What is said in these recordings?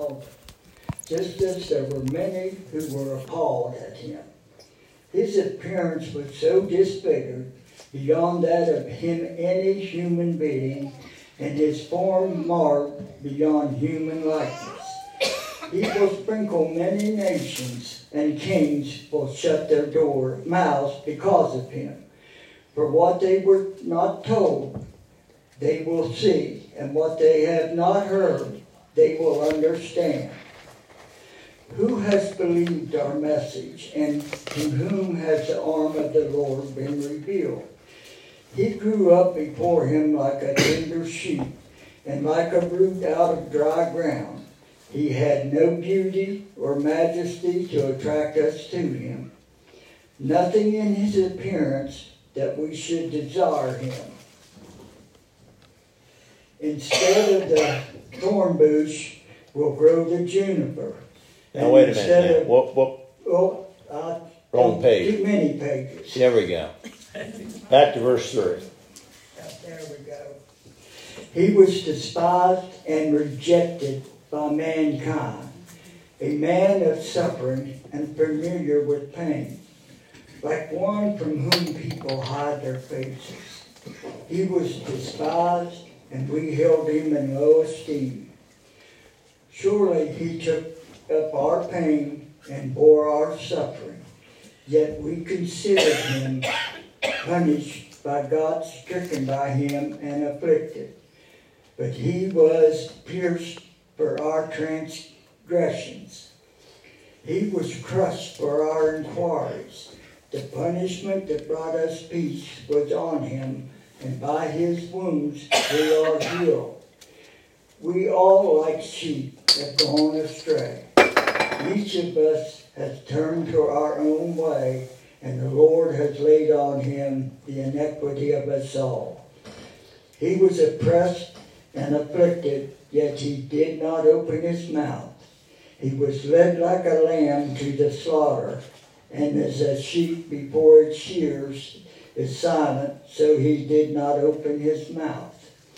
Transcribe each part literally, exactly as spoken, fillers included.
world, just as there were many who were appalled at him. His appearance was so disfigured beyond that of him any human being, and his form marred beyond human likeness. He will sprinkle many nations, and kings will shut their door mouths because of him. For what they were not told, they will see, and what they have not heard, they will understand. Who has believed our message, and to whom has the arm of the Lord been revealed? He grew up before him like a tender shoot, and like a root out of dry ground. He had no beauty or majesty to attract us to him. Nothing in his appearance that we should desire him. Instead of the thorn bush will grow the juniper. Now wait a minute. Now. Of, what? What? Oh, uh, Wrong page. Too many pages. There we go. Back to verse three. There we go. He was despised and rejected by mankind, a man of suffering and familiar with pain, like one from whom people hide their faces. He was despised, and we held him in low esteem. Surely he took up our pain and bore our suffering, yet we considered him punished by God, stricken by him, and afflicted. But he was pierced for our transgressions. He was crushed for our inquiries. The punishment that brought us peace was on him, and by his wounds we are healed. We all, like sheep, have gone astray. Each of us has turned to our own way, and the Lord has laid on him the iniquity of us all. He was oppressed and afflicted, yet he did not open his mouth. He was led like a lamb to the slaughter, and as a sheep before its shears is silent, so he did not open his mouth.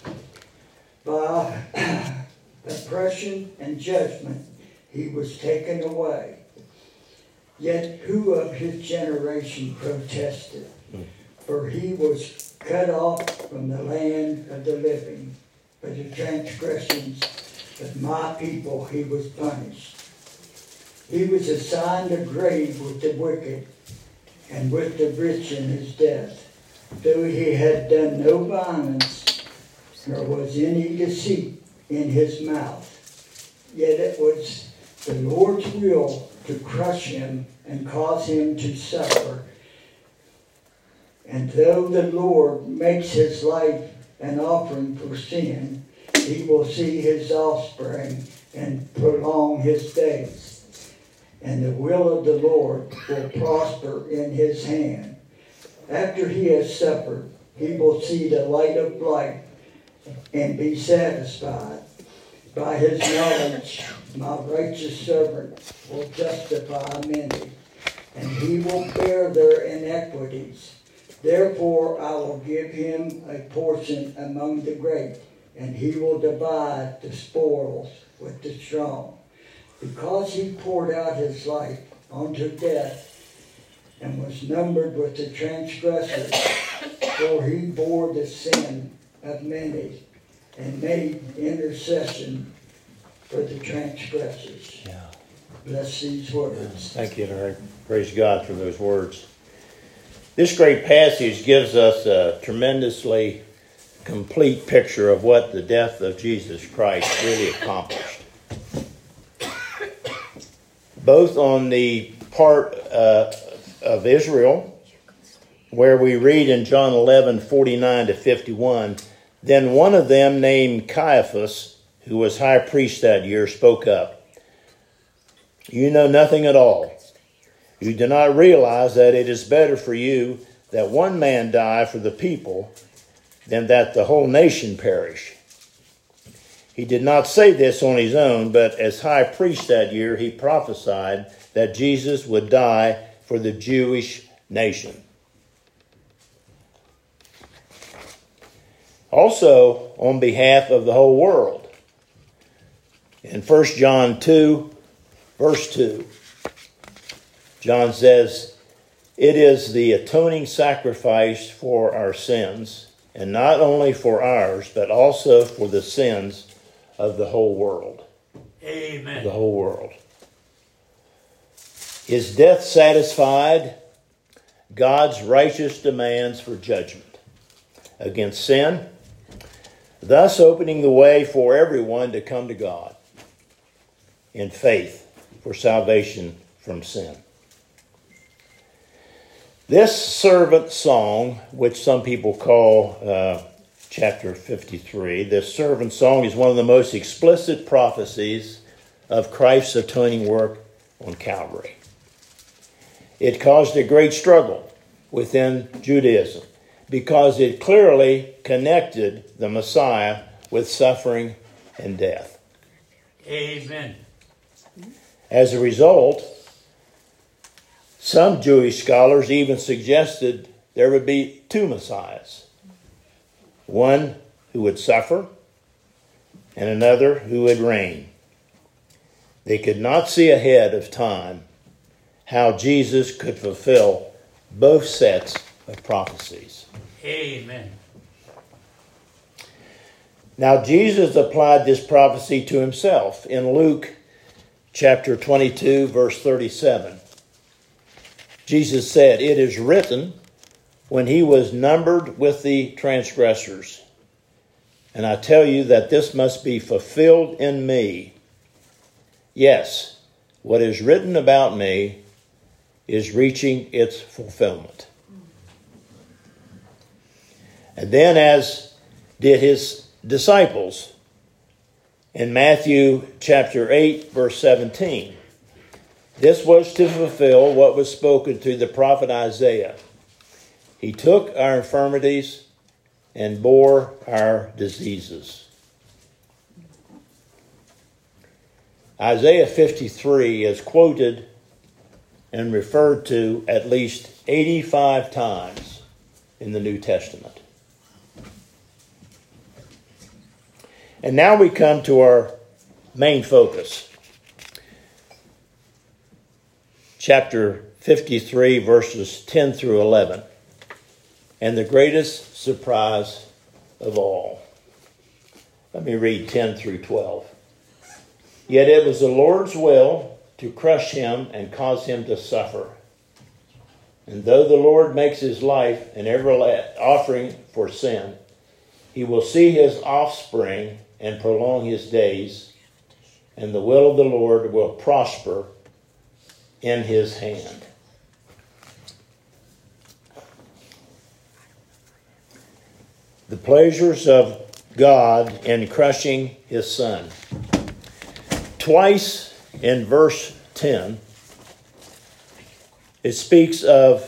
By oppression and judgment he was taken away. Yet who of his generation protested? For he was cut off from the land of the living. For the transgressions of my people he was punished. He was assigned a grave with the wicked, and with the rich in his death. Though he had done no violence, nor was any deceit in his mouth. Yet it was the Lord's will to crush him and cause him to suffer. And though the Lord makes his life an offering for sin, he will see his offspring and prolong his days. And the will of the Lord will prosper in his hand. After he has suffered, he will see the light of life and be satisfied. By his knowledge, my righteous servant will justify many, and he will bear their iniquities. Therefore I will give him a portion among the great, and he will divide the spoils with the strong. Because he poured out his life unto death, and was numbered with the transgressors, for he bore the sin of many, and made intercession for the transgressors. Yeah. Bless these words. Thank you, Larry. Praise God for those words. This great passage gives us a tremendously complete picture of what the death of Jesus Christ really accomplished. Both on the part uh, of Israel, where we read in John eleven, forty-nine to fifty-one, then one of them named Caiaphas, who was high priest that year, spoke up. You know nothing at all. You do not realize that it is better for you that one man die for the people than that the whole nation perish. He did not say this on his own, but as high priest that year, he prophesied that Jesus would die for the Jewish nation. Also, on behalf of the whole world. In First John two, verse two, John says, "It is the atoning sacrifice for our sins, and not only for ours, but also for the sins of the whole world." Amen. The whole world. His death satisfied God's righteous demands for judgment against sin, thus opening the way for everyone to come to God in faith for salvation from sin. This servant song, which some people call uh, chapter fifty-three, this servant song is one of the most explicit prophecies of Christ's atoning work on Calvary. It caused a great struggle within Judaism because it clearly connected the Messiah with suffering and death. Amen. As a result, some Jewish scholars even suggested there would be two Messiahs. One who would suffer and another who would reign. They could not see ahead of time how Jesus could fulfill both sets of prophecies. Amen. Now, Jesus applied this prophecy to himself in Luke chapter twenty-two, verse thirty-seven. Jesus said, "It is written, when he was numbered with the transgressors. And I tell you that this must be fulfilled in me. Yes, what is written about me is reaching its fulfillment." And then, as did his disciples, in Matthew chapter eight, verse seventeen, this was to fulfill what was spoken through the prophet Isaiah. He took our infirmities and bore our diseases. Isaiah fifty-three is quoted and referred to at least eighty-five times in the New Testament. And now we come to our main focus. Chapter fifty-three, verses ten through eleven. And the greatest surprise of all. Let me read ten through twelve. "Yet it was the Lord's will to crush him and cause him to suffer. And though the Lord makes his life an everlasting offering for sin, he will see his offspring and prolong his days, and the will of the Lord will prosper in his hand." The pleasures of God in crushing his Son. Twice in verse ten, it speaks of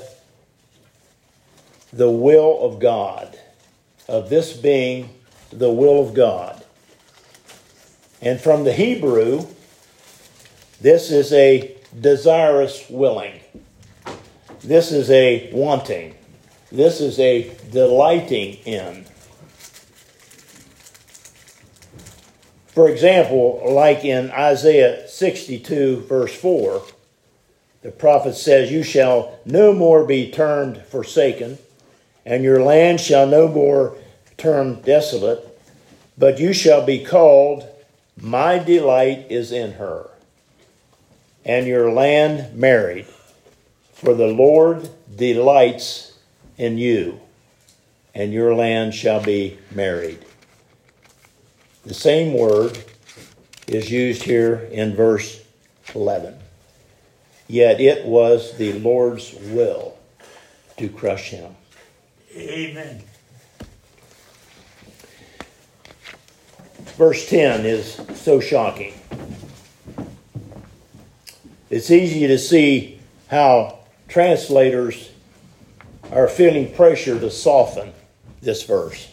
the will of God, of this being the will of God. And from the Hebrew, this is a desirous willing. This is a wanting. This is a delighting in. For example, like in Isaiah sixty-two, verse four, the prophet says, "You shall no more be termed forsaken, and your land shall no more termed desolate, but you shall be called, my delight is in her, and your land married, for the Lord delights in you, and your land shall be married." The same word is used here in verse eleven. Yet it was the Lord's will to crush him. Amen. Verse ten is so shocking. It's easy to see how translators are feeling pressure to soften this verse.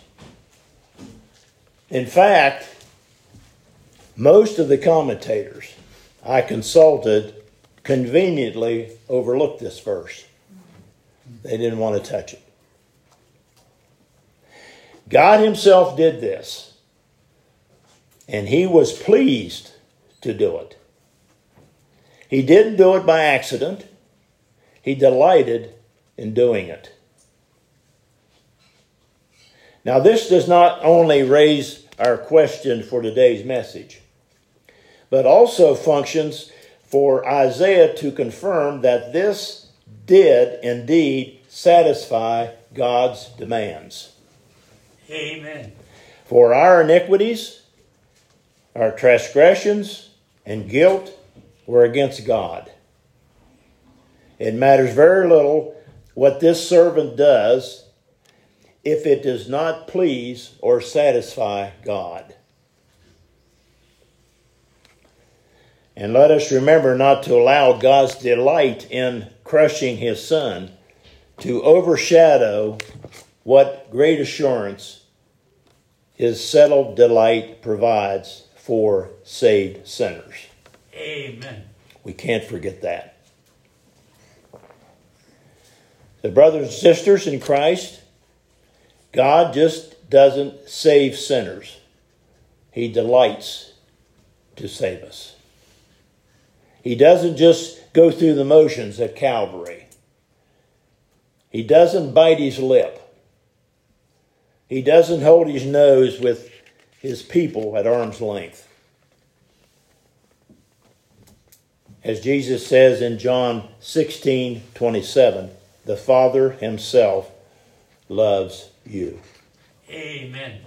In fact, most of the commentators I consulted conveniently overlooked this verse. They didn't want to touch it. God himself did this, and he was pleased to do it. He didn't do it by accident. He delighted in doing it. Now, this does not only raise our question for today's message, but also functions for Isaiah to confirm that this did indeed satisfy God's demands. Amen. For our iniquities, our transgressions, and guilt were against God. It matters very little what this servant does if it does not please or satisfy God. And let us remember not to allow God's delight in crushing his Son to overshadow what great assurance his settled delight provides for saved sinners. Amen. We can't forget that. The brothers and sisters in Christ, God just doesn't save sinners. He delights to save us. He doesn't just go through the motions at Calvary. He doesn't bite his lip. He doesn't hold his nose with his people at arm's length. As Jesus says in John sixteen twenty-seven, the Father himself loves you. Amen.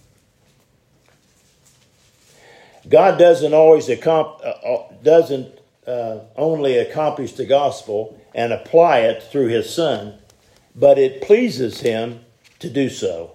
God doesn't always accom- uh, doesn't uh, only accomplish the gospel and apply it through his Son, but it pleases him to do so.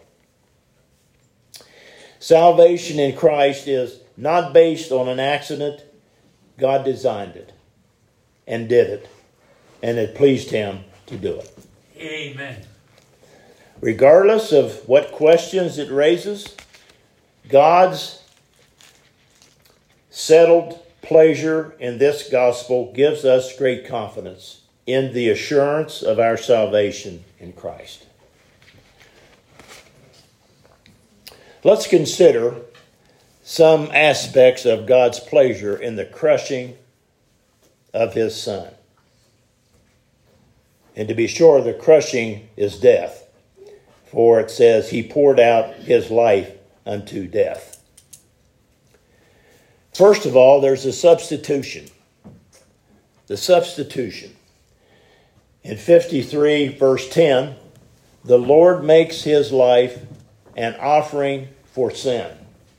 Salvation in Christ is not based on an accident. God designed it and did it, and it pleased him to do it. Amen. Regardless of what questions it raises, God's settled pleasure in this gospel gives us great confidence in the assurance of our salvation in Christ. Let's consider some aspects of God's pleasure in the crushing of his Son. And to be sure, the crushing is death. For it says, he poured out his life unto death. First of all, there's a substitution. The substitution. In fifty-three, verse ten, the Lord makes his life an offering for sin.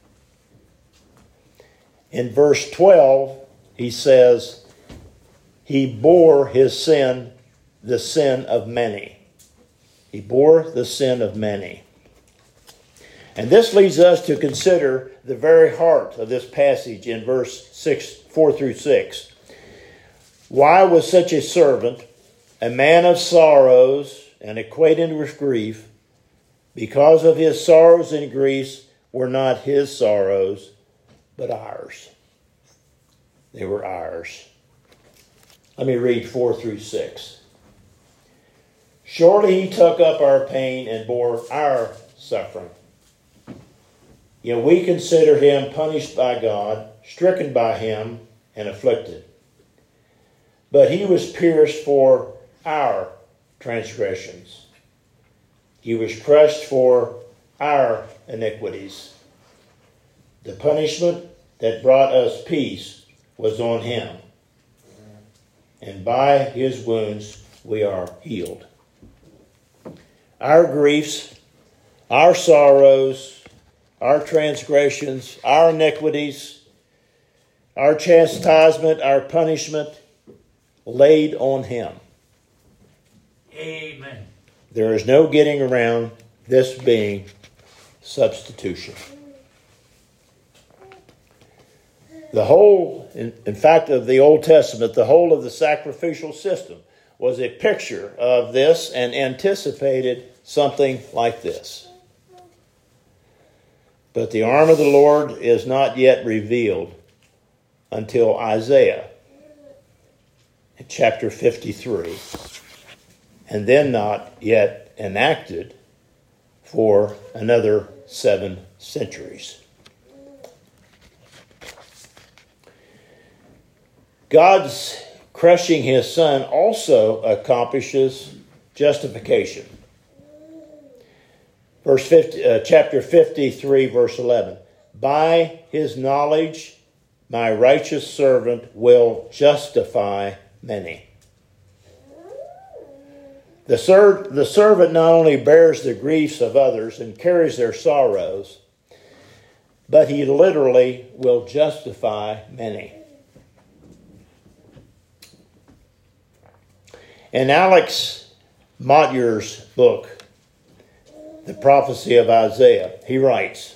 In verse twelve, he says, he bore his sin, the sin of many. He bore the sin of many. And this leads us to consider the very heart of this passage in verse six, four through six. Why was such a servant, a man of sorrows and acquainted with grief, because of his sorrows and griefs were not his sorrows, but ours. They were ours. Let me read four through six. Surely he took up our pain and bore our suffering. Yet we consider him punished by God, stricken by him, and afflicted. But he was pierced for our transgressions. He was crushed for our iniquities. The punishment that brought us peace was on him. And by his wounds we are healed. Our griefs, our sorrows, our transgressions, our iniquities, our chastisement, our punishment laid on him. Amen. There is no getting around this being substitution. The whole, in, in fact, of the Old Testament, the whole of the sacrificial system was a picture of this and anticipated something like this. But the arm of the Lord is not yet revealed until Isaiah in chapter fifty-three, and then not yet enacted for another seven centuries. God's crushing his Son also accomplishes justification. Verse fifty, uh, chapter fifty-three, verse eleven. By his knowledge, my righteous servant will justify many. The, ser- the servant not only bears the griefs of others and carries their sorrows, but he literally will justify many. In Alex Motyer's book, The Prophecy of Isaiah, he writes,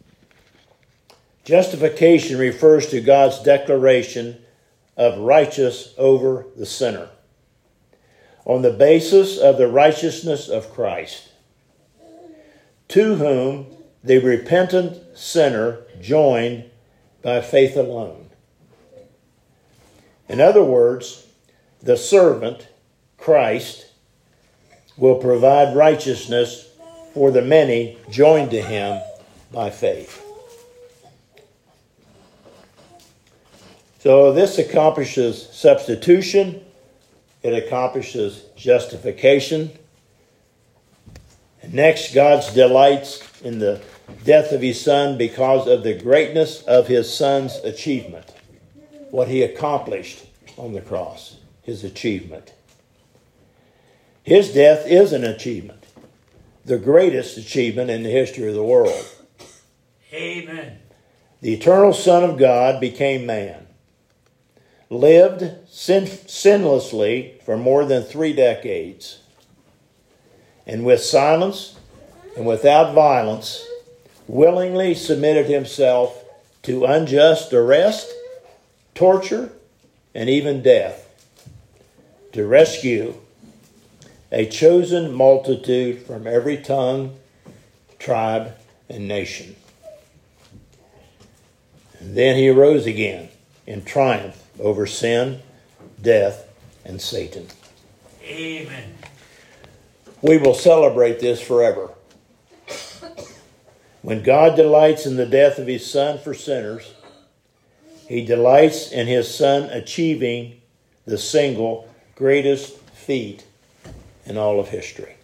justification refers to God's declaration of righteous over the sinner on the basis of the righteousness of Christ, to whom the repentant sinner joined by faith alone. In other words, the servant, Christ, will provide righteousness for the many joined to him by faith. So this accomplishes substitution. It accomplishes justification. And next, God delights in the death of his Son because of the greatness of his Son's achievement. What he accomplished on the cross, his achievement. His death is an achievement. The greatest achievement in the history of the world. Amen. The eternal Son of God became man. Lived sin- sinlessly for more than three decades. And with silence and without violence, willingly submitted himself to unjust arrest, torture, and even death to rescue a chosen multitude from every tongue, tribe, and nation. And then he arose again in triumph over sin, death, and Satan. Amen. We will celebrate this forever. When God delights in the death of his Son for sinners, he delights in his Son achieving the single greatest feat in all of history.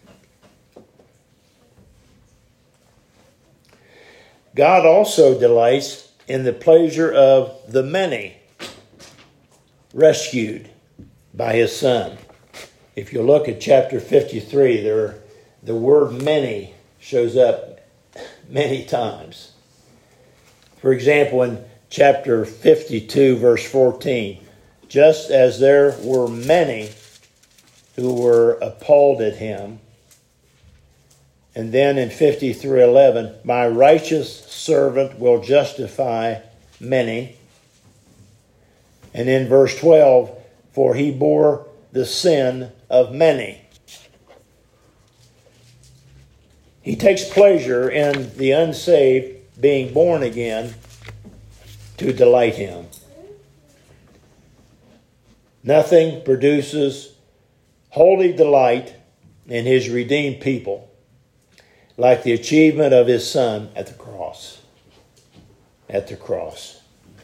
God also delights in the pleasure of the many rescued by his Son. If you look at chapter fifty-three, there, the word many shows up many times. For example, in chapter fifty-two, verse fourteen, just as there were many who were appalled at him. And then in fifty-three eleven, my righteous servant will justify many. And in verse twelve, for he bore the sin of many. He takes pleasure in the unsaved being born again to delight him. Nothing produces holy delight in his redeemed people like the achievement of his Son at the cross. At the cross.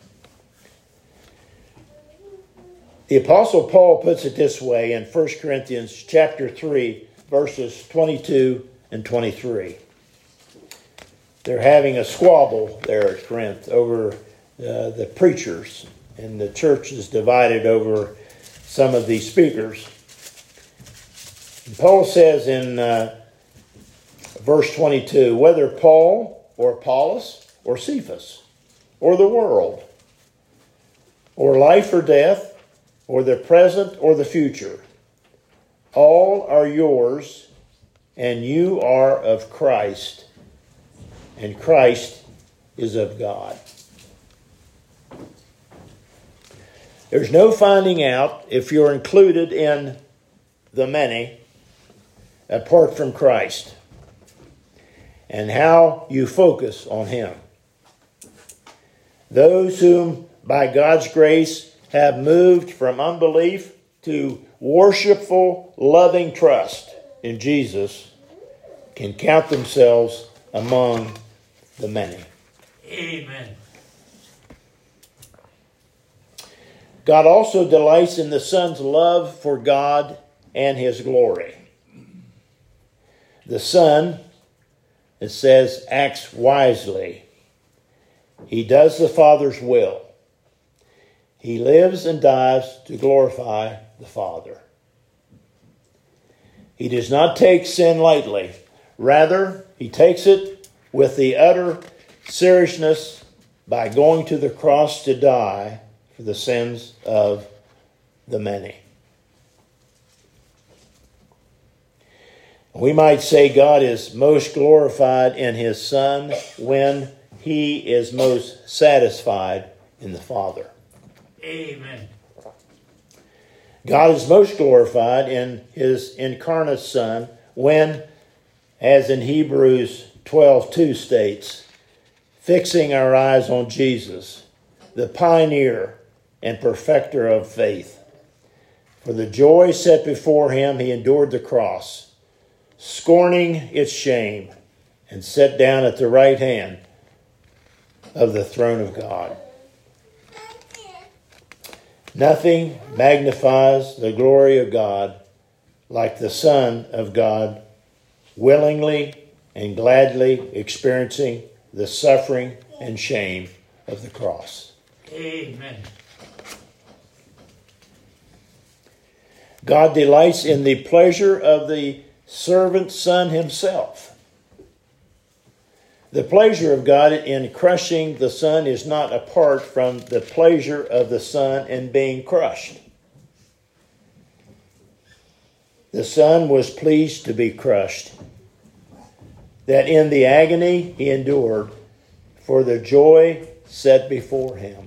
The Apostle Paul puts it this way in First Corinthians chapter three, verses twenty-two and twenty-three. They're having a squabble there at Corinth over uh, the preachers, and the church is divided over some of these speakers. And Paul says in uh, verse twenty-two, whether Paul or Apollos or Cephas or the world or life or death or the present or the future, all are yours, and you are of Christ, and Christ is of God. There's no finding out if you're included in the many apart from Christ and how you focus on him. Those whom by God's grace have moved from unbelief to worshipful, loving trust in Jesus can count themselves among the many. Amen. God also delights in the Son's love for God and His glory. The Son, it says, acts wisely. He does the Father's will. He lives and dies to glorify the Father. He does not take sin lightly. Rather, He takes it with the utter seriousness by going to the cross to die for the sins of the many. We might say God is most glorified in His Son when He is most satisfied in the Father. Amen. God is most glorified in His incarnate Son when, as in Hebrews twelve two states, fixing our eyes on Jesus, the pioneer and perfecter of faith. For the joy set before Him, He endured the cross, scorning its shame, and sat down at the right hand of the throne of God. Nothing magnifies the glory of God like the Son of God willingly and gladly experiencing the suffering and shame of the cross. Amen. God delights in the pleasure of the servant Son Himself. The pleasure of God in crushing the Son is not apart from the pleasure of the Son in being crushed. The Son was pleased to be crushed, that in the agony He endured for the joy set before Him.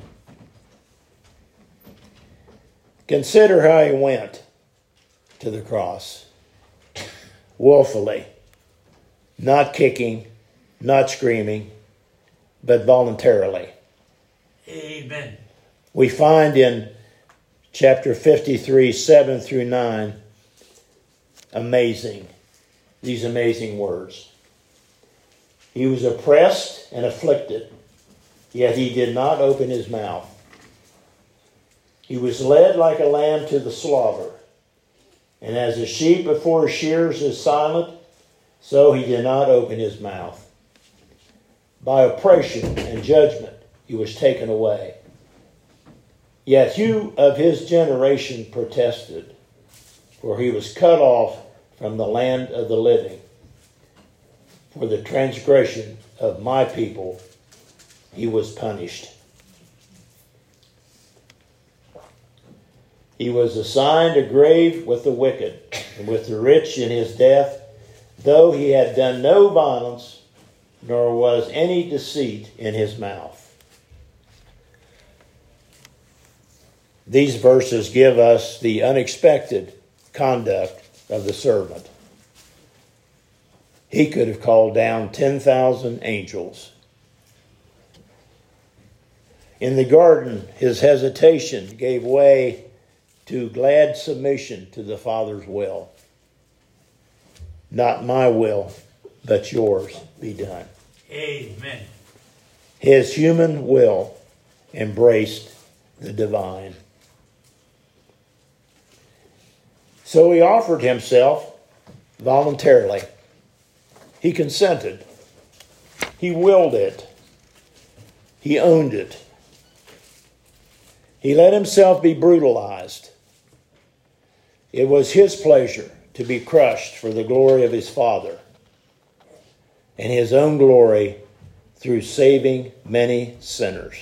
Consider how He went to the cross, willfully, not kicking, not screaming, but voluntarily. Amen. We find in chapter fifty-three, seven through nine, amazing, these amazing words. He was oppressed and afflicted, yet He did not open His mouth. He was led like a lamb to the slaughter, and as a sheep before his shearers is silent, so He did not open His mouth. By oppression and judgment He was taken away. Yet few of His generation protested, for He was cut off from the land of the living. For the transgression of my people He was punished. He was assigned a grave with the wicked, and with the rich in His death, though He had done no violence, nor was any deceit in His mouth. These verses give us the unexpected conduct of the servant. He could have called down ten thousand angels. In the garden, His hesitation gave way to glad submission to the Father's will. Not my will, but yours be done. Amen. His human will embraced the divine. So He offered Himself voluntarily. He consented. He willed it. He owned it. He let Himself be brutalized. It was His pleasure to be crushed for the glory of His Father and His own glory through saving many sinners.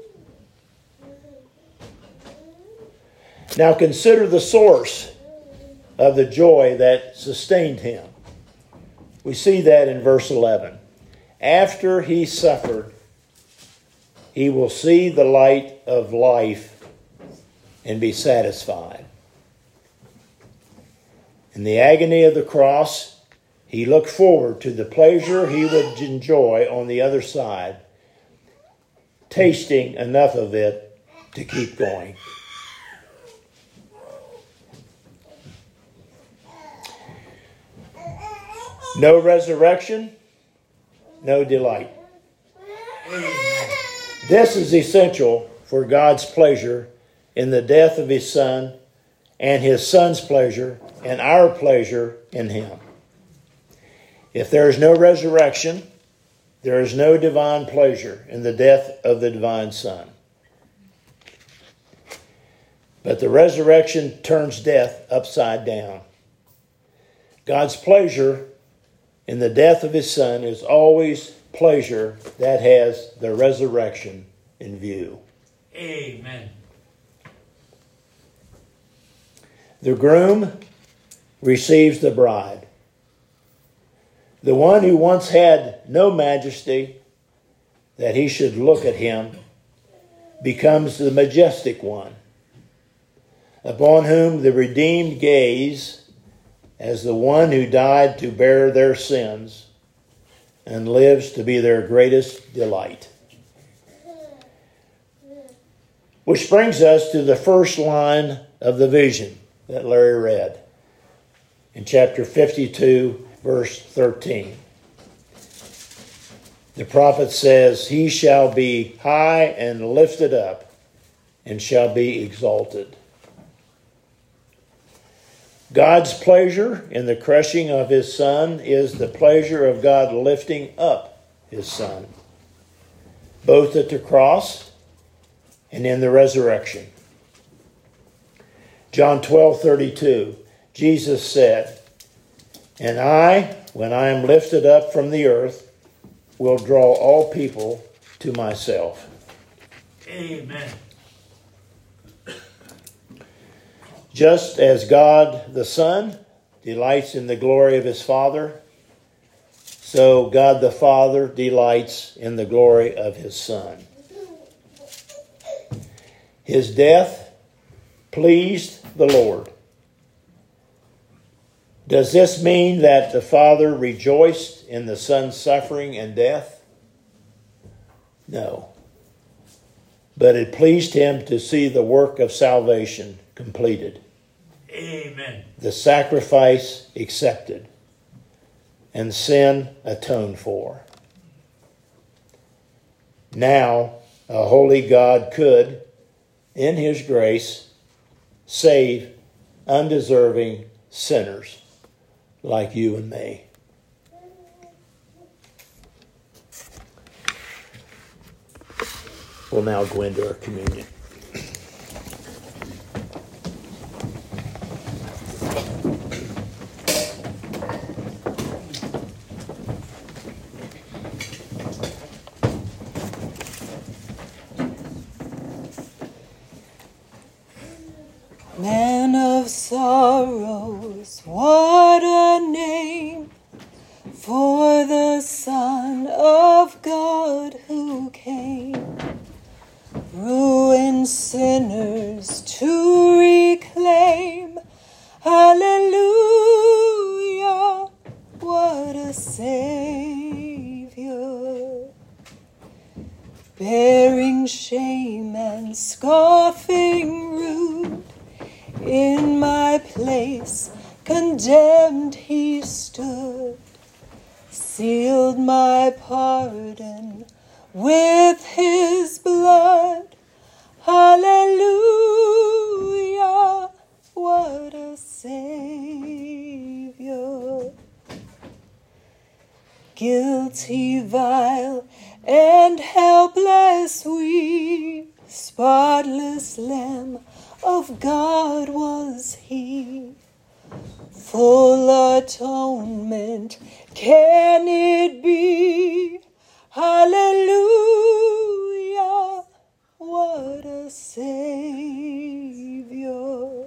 Now consider the source of the joy that sustained Him. We see that in verse eleven. After He suffered, He will see the light of life and be satisfied. In the agony of the cross, He looked forward to the pleasure He would enjoy on the other side, tasting enough of it to keep going. No resurrection, no delight. Amen. This is essential for God's pleasure in the death of his Son, and his Son's pleasure and our pleasure in him. If there is no resurrection, there is no divine pleasure in the death of the divine Son. But the resurrection turns death upside down. God's pleasure in the death of his Son is always pleasure that has the resurrection in view. Amen. The groom receives the bride. The one who once had no majesty that he should look at him becomes the majestic one, upon whom the redeemed gaze as the one who died to bear their sins and lives to be their greatest delight. Which brings us to the first line of the vision that Larry read in chapter fifty-two, verse thirteen. The prophet says, "He shall be high and lifted up and shall be exalted." God's pleasure in the crushing of his Son is the pleasure of God lifting up his Son, both at the cross and in the resurrection. John twelve thirty-two, Jesus said, "And I, when I am lifted up from the earth, will draw all people to myself." Amen. Just as God the Son delights in the glory of his Father, so God the Father delights in the glory of his Son. His death pleased the Lord. Does this mean that the Father rejoiced in the Son's suffering and death? No. But it pleased him to see the work of salvation completed. Amen. The sacrifice accepted and sin atoned for. Now, a holy God could, in his grace, save undeserving sinners like you and me. We'll now go into our communion. Man of sorrows, what a name for the Son of God who came, ruined sinners to reclaim. Hallelujah, what a Savior, bearing shame and scoffing rude. In my place, condemned he stood, sealed my pardon with his blood. Hallelujah, what a Savior. Guilty, vile, and helpless we, spotless Lamb of God was he. Full atonement can it be? Hallelujah, what a Savior.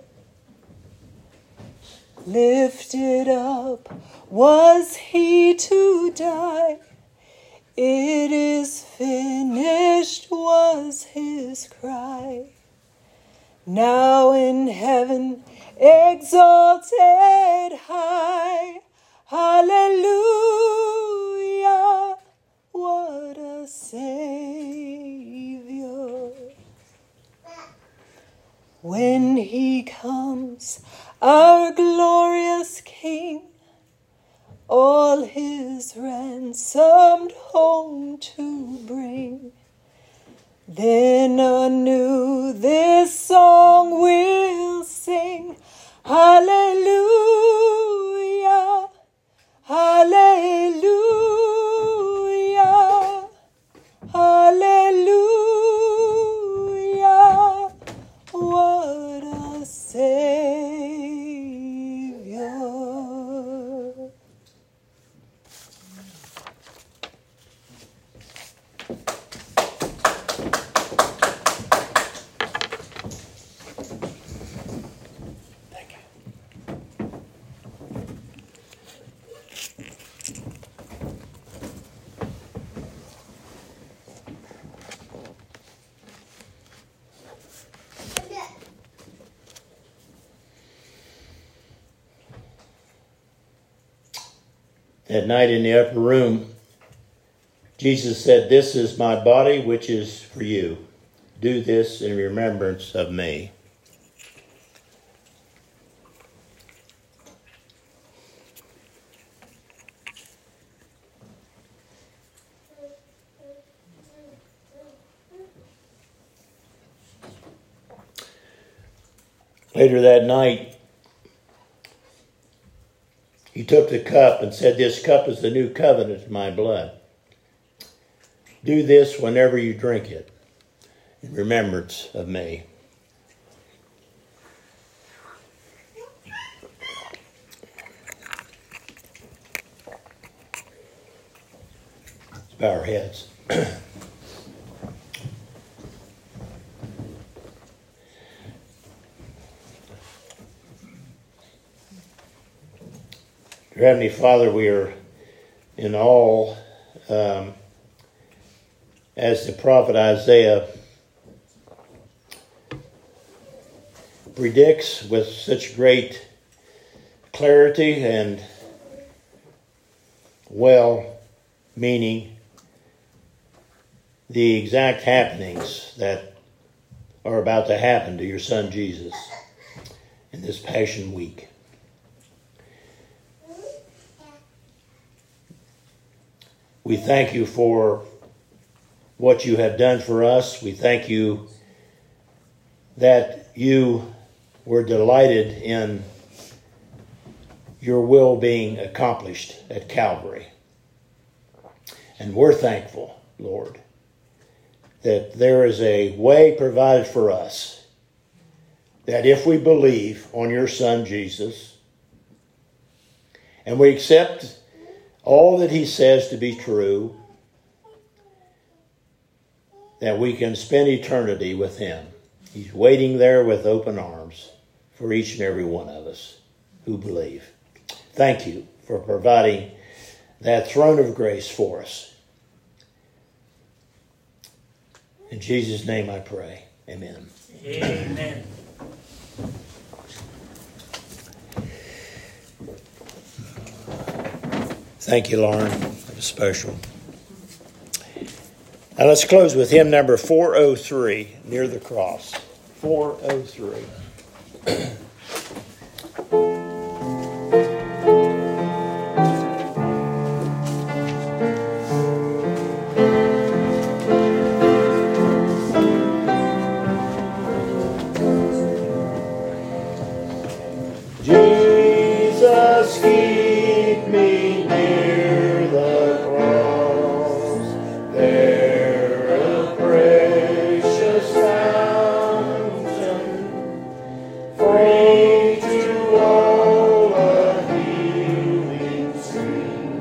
Lifted up was he to die. It is finished was his cry. Now in heaven exalted high. Hallelujah, what a Savior. When he comes, our glorious King, all his ransomed home to bring, Then anew this song we'll sing. Hallelujah, hallelujah, hallelujah. What a Savior. That night in the upper room, Jesus said, "This is my body, which is for you. Do this in remembrance of me." Later that night, he took the cup and said, "This cup is the new covenant in my blood. Do this whenever you drink it, in remembrance of me." Let's bow our heads. Dear Heavenly Father, we are in awe um, as the prophet Isaiah predicts with such great clarity and well-meaning the exact happenings that are about to happen to your son Jesus in this Passion Week. We thank you for what you have done for us. We thank you that you were delighted in your will being accomplished at Calvary. And we're thankful, Lord, that there is a way provided for us that if we believe on your Son Jesus and we accept all that he says to be true, that we can spend eternity with him. He's waiting there with open arms for each and every one of us who believe. Thank you for providing that throne of grace for us. In Jesus' name I pray. Amen. Amen. Thank you, Lauren. That was special. Now let's close with hymn number four oh three, Near the Cross. four oh three. Jesus, keep me near the cross, there a precious fountain, free to all a healing stream,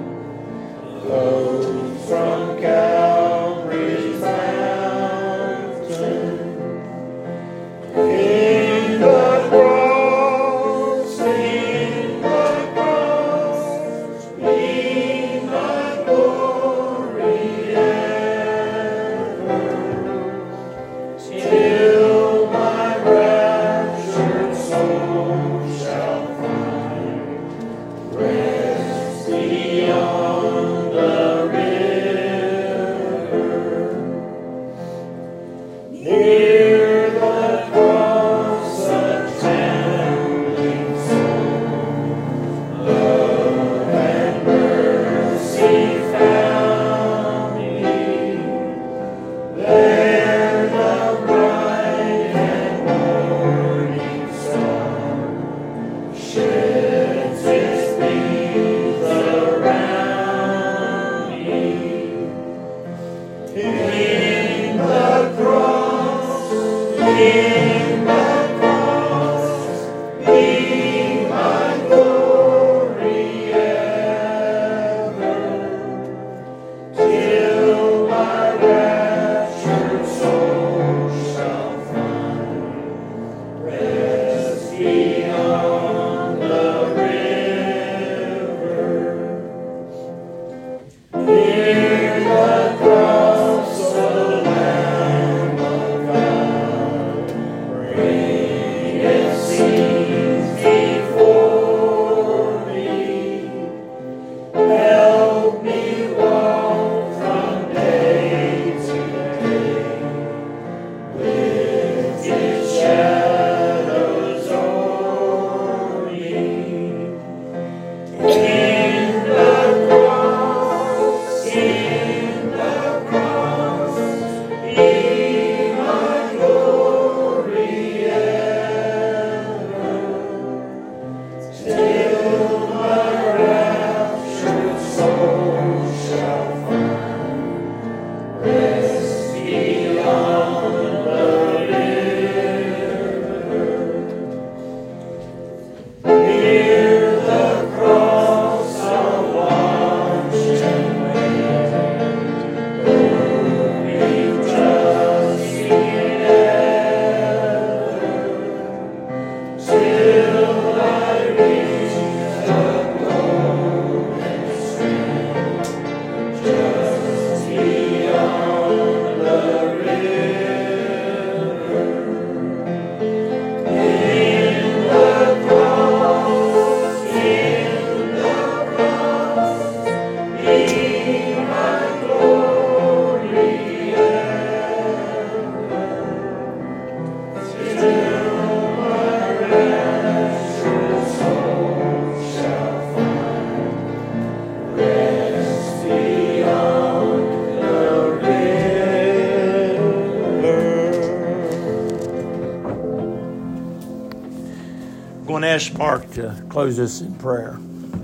flows from Calvary's mountain. In the cross, in the cross, I'm going to ask Mark to close us in prayer.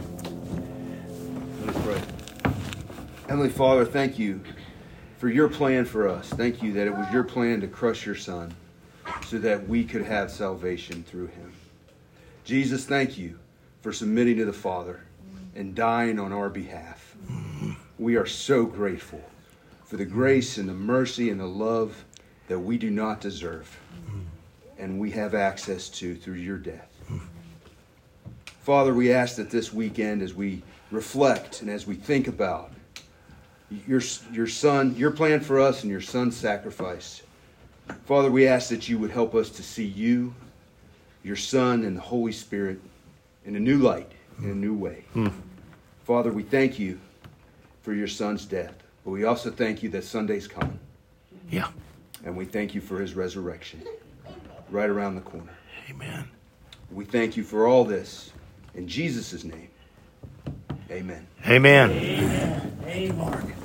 Let us pray. Heavenly Father, thank you for your plan for us. Thank you that it was your plan to crush your Son so that we could have salvation through him. Jesus, thank you for submitting to the Father and dying on our behalf. We are so grateful for the grace and the mercy and the love that we do not deserve and we have access to through your death. Father, we ask that this weekend, as we reflect and as we think about your, your Son, your plan for us and your Son's sacrifice, Father, we ask that you would help us to see you, your Son, and the Holy Spirit in a new light, in a new way. Mm. Father, we thank you for your Son's death, but we also thank you that Sunday's coming. Yeah. And we thank you for his resurrection right around the corner. Amen. We thank you for all this in Jesus' name. Amen. Amen. Amen. Amen. Mark.